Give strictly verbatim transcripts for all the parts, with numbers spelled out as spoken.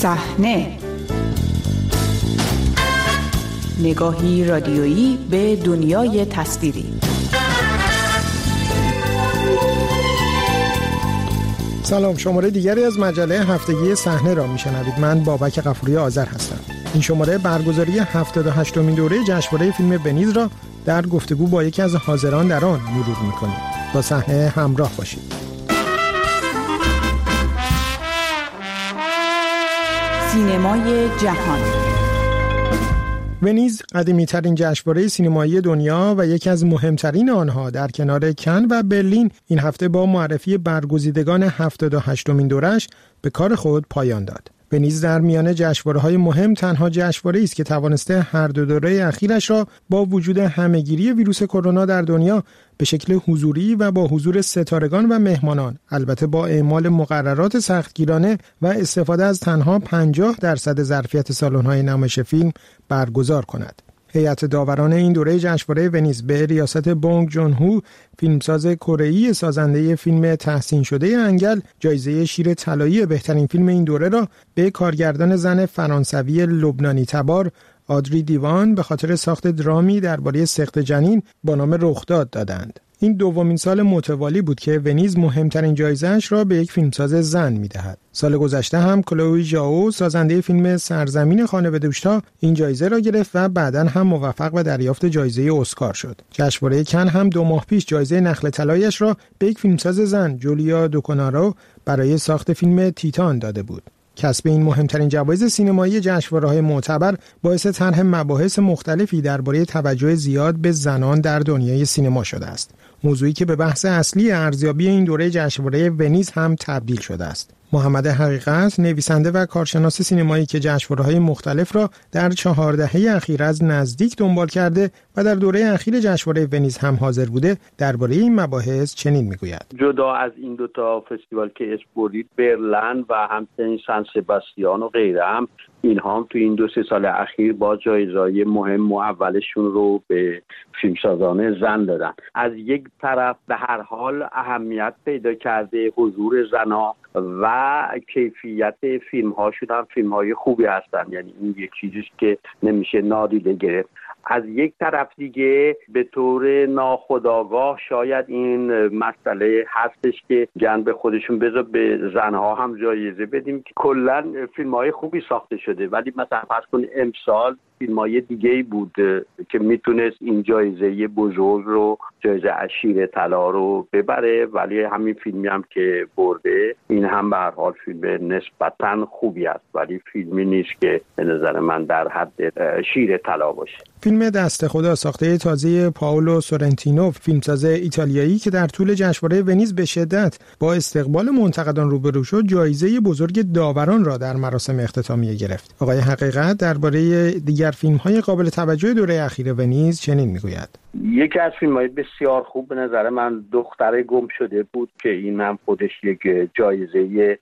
صحنه، نگاهی رادیویی به دنیای تصویری. سلام، شماره دیگری از مجله هفتگی صحنه را میشنوید. من بابک غفوری آذر هستم. این شماره برگزاری هفتاد و هشتمین دوره جشنواره فیلم ونیز را در گفتگو با یکی از حاضران در آن مرور می‌کنیم. با صحنه همراه باشید. سینمای جهان. ونیز قدیمی‌ترین جشنواره سینمایی دنیا و یکی از مهمترین آنها در کنار کن و برلین این هفته با معرفی برگزیدگان هفتاد و هشتمین دورش به کار خود پایان داد. ونیز در میان جشنواره‌های مهم تنها جشنواره‌ای است که توانسته هر دو دوره اخیرش را با وجود همه‌گیری ویروس کرونا در دنیا به شکل حضوری و با حضور ستارگان و مهمانان، البته با اعمال مقررات سختگیرانه و استفاده از تنها پنجاه درصد ظرفیت سالن‌های نمایش فیلم برگزار کند. هیئت داوران این دوره جشنواره ونیز به ریاست بونگ جون هو، فیلمساز کره‌ای سازنده فیلم تحسین شده انگل، جایزه شیر طلایی بهترین فیلم این دوره را به کارگردان زن فرانسوی لبنانی تبار آدری دیوان به خاطر ساخت درامی درباره سقط جنین با نام رخداد دادند. این دومین سال متوالی بود که ونیز مهمترین جایزه‌اش را به یک فیلمساز زن می‌دهد. سال گذشته هم کلوی ژائو سازنده فیلم سرزمین خانه به دوشتا این جایزه را گرفت و بعداً هم موفق به دریافت جایزه اسکار شد. جشنواره کن هم دو ماه پیش جایزه نخل طلایی‌اش را به یک فیلمساز زن، جولیا دوکونارو، برای ساخت فیلم تیتان داده بود. کسب این مهمترین جوایز سینمایی جشنواره‌های معتبر باعث طرح مباحث مختلفی درباره توجه زیاد به زنان در دنیای سینما شده است. موضوعی که به بحث اصلی ارزیابی این دوره جشنواره ونیز هم تبدیل شده است. محمد حقیقت، نویسنده و کارشناس سینمایی که جشنواره‌های مختلف را در چهار دهه اخیر از نزدیک دنبال کرده و در دوره اخیر جشنواره ونیز هم حاضر بوده، درباره این مباحث چنین میگوید. جدا از این دو تا فستیوال که اسم بردید، برلین و همچنین سن سباستیان و غیره، هم اینها هم تو این دو سه سال اخیر با جایزه‌های مهم و اولشون رو به فیلمسازان زن دادن. از یک طرف به هر حال اهمیت پیدا کرده حضور زنها و کیفیت فیلم هاشون هم فیلم های خوبی هستن، یعنی این یک چیزیست که نمیشه نادیده گرفت. از یک طرف دیگه به طور ناخودآگاه شاید این مسئله هستش که گن به خودشون بذار به زنها هم جایزه بدیم که کلا فیلم های خوبی ساخته شده، ولی مثلا فرض کن امسال فیلم های دیگه‌ای بود که میتونست این جایزه بزرگ رو، جایزه شیر طلا رو ببره، ولی همین فیلمی هم که برده این هم به هر حال فیلم نسبتاً خوبی است، ولی فیلمی نیست که به نظر من در حد شیر طلا باشه. فیلم دست خدا ساخته تازه پائولو سورنتینو، فیلمساز ایتالیایی که در طول جشنواره ونیز به شدت با استقبال منتقدان روبرو شد، جایزه بزرگ داوران را در مراسم اختتامیه گرفت. آقای حقیقت درباره دیگر فیلم‌های قابل توجه دوره اخیر ونیز چنین میگوید. یکی از فیلم‌های بسیار خوب به نظر من دختر گم شده بود که این هم خودش یک جایزه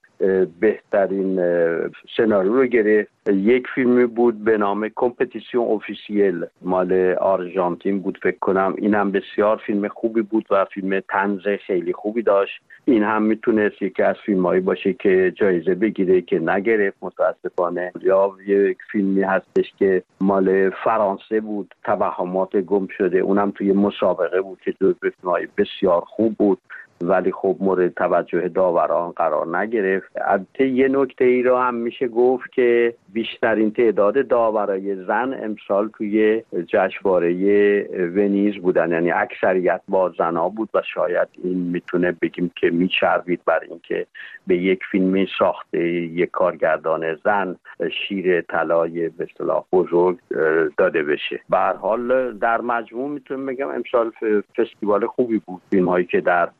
بهترین سناریو رو گرفت. یک فیلمی بود به نام کمپتیسیون اوفیسیل مال آرژانتین بود فکر کنم، این هم بسیار فیلم خوبی بود و فیلم طنز خیلی خوبی داشت. این هم میتونست یکی از فیلم‌هایی باشه که جایزه بگیره که نگرفت متاسفانه. یا یک فیلمی هستش که مال فرانسه بود، توهمات گم شده، اونم توی مسابقه بود که جزو فیلم‌های بسیار خوب بود ولی خب مورد توجه داوران قرار نگرفت. البته یه نکته ای رو هم میشه گفت که بیشترین تعداد داورای زن امسال توی جشنواره ونیز بودن، یعنی اکثریت با زنها بود و شاید این میتونه بگیم که میچربید بر اینکه به یک فیلمی ساخته یک کارگردان زن شیر طلای به اصطلاح بزرگ داده بشه. به هر حال در مجموع میتونم بگم امسال فستیوال خوبی بود. فیلم‌هایی که در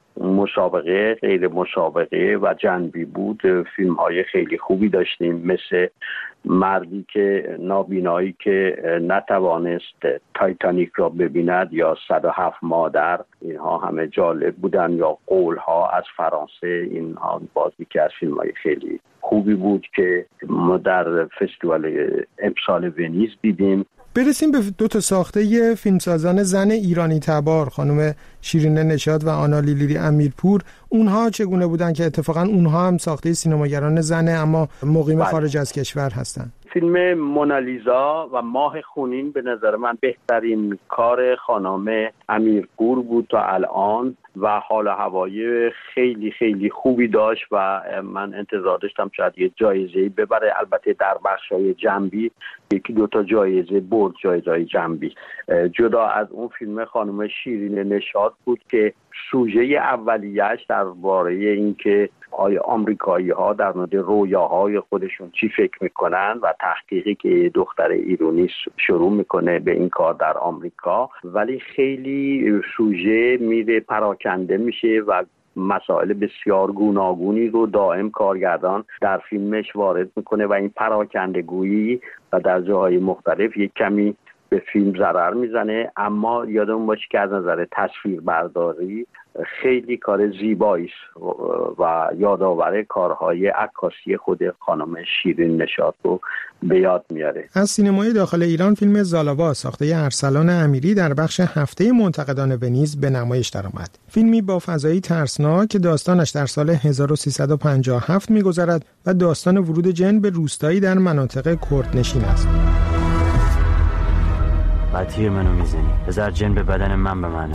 مسابقه، غیر مسابقه و جنبی بود، فیلم های خیلی خوبی داشتیم، مثل مردی که نابینایی که نتوانست تایتانیک را ببیند یا صد و هفت مادر، اینها همه جالب بودن، یا قول ها از فرانسه، اینها بازی که از فیلم های خیلی خوبی بود که ما در فستیوال امسال ونیز دیدیم. برسیم به دو تا ساخته فیلمسازان زن ایرانی تبار، خانم شیرین نشاط و آنا لیلی امیرپور. اونها چگونه بودن که اتفاقا اونها هم ساخته سینماگران زنه اما مقیم بله. خارج از کشور هستن؟ فیلم مونالیزا و ماه خونین به نظر من بهترین کار خانم امیرپور بود تا الان و حال و هوای خیلی خیلی خوبی داشت و من انتظار داشتم شاید یه جایزه‌ای ببره. البته در بخش‌های جنبی یکی دو تا جایزه برد، جایزه‌های جنبی. جدا از اون فیلم خانم شیرین نشاط بود که سوژه اولیه‌اش درباره اینکه آیا آمریکایی‌ها در مورد رویاهای خودشون چی فکر میکنن و تحقیقی که دختر ایرانی شروع میکنه به این کار در آمریکا، ولی خیلی سوژه میره پراکنده میشه و مسائل بسیار گوناگونی رو دائم کارگردان در فیلمش وارد میکنه و این پراکندگویی و در جاهای مختلف یک کمی به فیلم ضرر میزنه. اما یادمون باشه که از نظر تصویربرداری خیلی کار زیبایی است و یادآور کارهای عکاسی خود خانم شیرین نشاط رو به یاد میاره. از سینمای داخل ایران فیلم زالاوا ساخته ارسلان امیری در بخش هفته منتقدان ونیز به نمایش درآمد. فیلمی با فضایی ترسناک که داستانش در سال هزار و سیصد و پنجاه و هفت می‌گذرد و داستان ورود جن به روستایی در مناطق کردنشین است. قطیر منو میزنی، بذار جن به بدن من بمانه.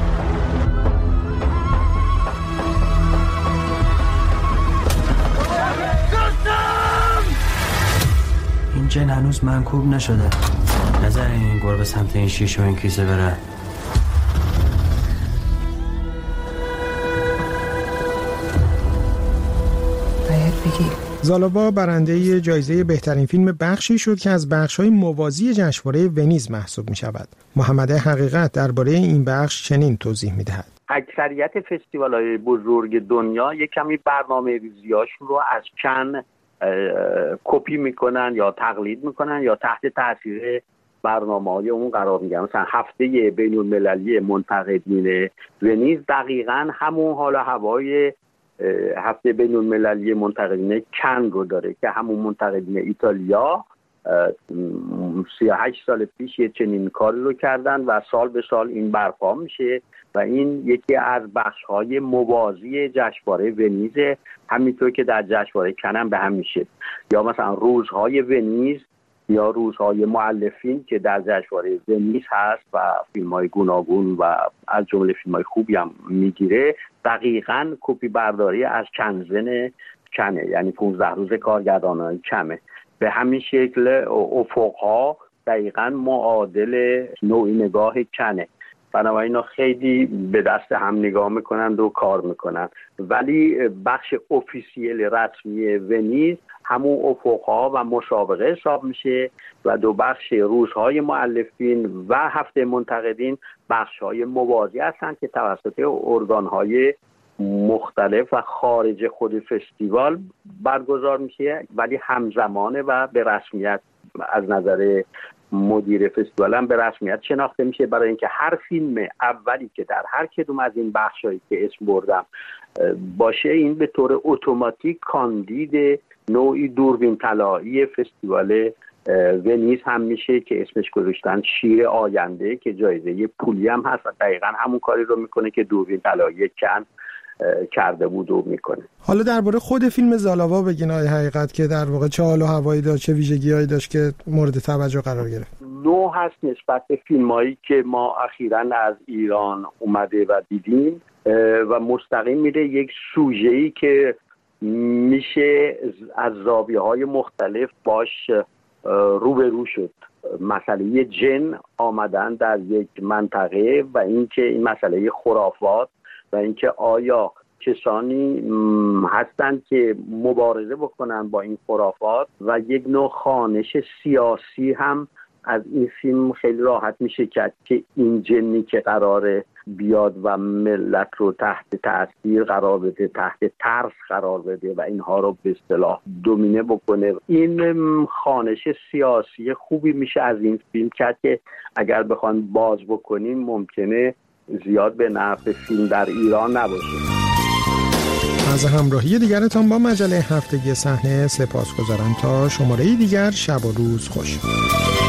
این جن هنوز منکوب نشده. نظر این گربه سمت این شیش و این کیسه بره. باید بگی زالاوا برنده جایزه بهترین فیلم بخشی شد که از بخش‌های موازی جشنواره ونیز محسوب می‌شود. محمد حقیقت درباره این بخش چنین توضیح می‌دهد: اکثریت فستیوال‌های بزرگ دنیا یک کمی برنامه‌ریزی‌هاشون رو از کن کپی میکنن یا تقلید میکنن یا تحت تاثیر برنامه‌های اون قرار میگیرن. مثلا هفته بین‌المللی منتقدین ونیز دقیقاً همون حال و هوای هفته بین‌المللی منتقدین کن رو داره که همون منتقدین ایتالیا سی و هشت سال پیش یه چنین کاری رو کردن و سال به سال این برپا میشه و این یکی از بخش‌های موازی جشنواره ونیز، همینطور که در جشنواره کن هم به هم میشه. یا مثلا روزهای ونیز یا روزهای مؤلفین که در جشنواره ونیز هست و فیلم‌های گوناگون و از جمله فیلم‌های خوبی هم میگیره، دقیقاً کپی برداری از کنزن کنه، یعنی پانزده روز کارگردانان کمه. به همین شکل افق‌ها دقیقاً معادل نوعی نگاه کنه. بنابراین اینا خیلی به دست هم نگاه میکنند و کار میکنند، ولی بخش افیسیل رسمی ونیز همون افق‌ها و مسابقه حساب میشه و دو بخش روزهای مؤلفین و هفته منتقدین بخش‌های موازی هستند که توسط ارگان‌های مختلف و خارج خود فستیوال برگزار میشه، ولی همزمانه و به رسمیت از نظر مدیر فستیوال هم به رسمیت شناخته میشه، برای اینکه هر فیلم اولی که در هر کدوم از این بخشایی که اسم بردم باشه، این به طور اتوماتیک کاندید نوعی دوربین طلایی فستیوال ونیز هم میشه که اسمش گذاشتن شیر آینده که جایزه پولی هم هست و دقیقاً همون کاری رو میکنه که دوربین طلایی کن کرده بود و میکنه. حالا درباره خود فیلم زالاوا بگین آقای حقیقت که در واقع چه حال و هوایی داشت، چه ویژگی‌هایی داشت که مورد توجه قرار گرفت. نو هست نسبت به فیلمایی که ما اخیراً از ایران اومده و دیدیم و مستقیم میره یک سوژه‌ای که میشه از زاویه‌های مختلف باش روبرو شد. مسئله جن آمدن در یک منطقه و اینکه این مسئله خرافات و اینکه آیا کسانی هستند که مبارزه بکنن با این خرافات و یک نوع خوانش سیاسی هم از این فیلم خیلی راحت میشه کرد که این جنی که قراره بیاد و ملت رو تحت تاثیر قرار بده، تحت ترس قرار بده و اینها رو به اصطلاح دومینه بکنه، این خوانش سیاسی خوبی میشه از این فیلم کرد که اگر بخوان باز بکنیم ممکنه زیاد به نفع فیلم در ایران نباشه. از همراهی دیگرتان با مجله هفتگی صحنه سپاسگزارم. تا شماره دیگر، شب و روز خوش.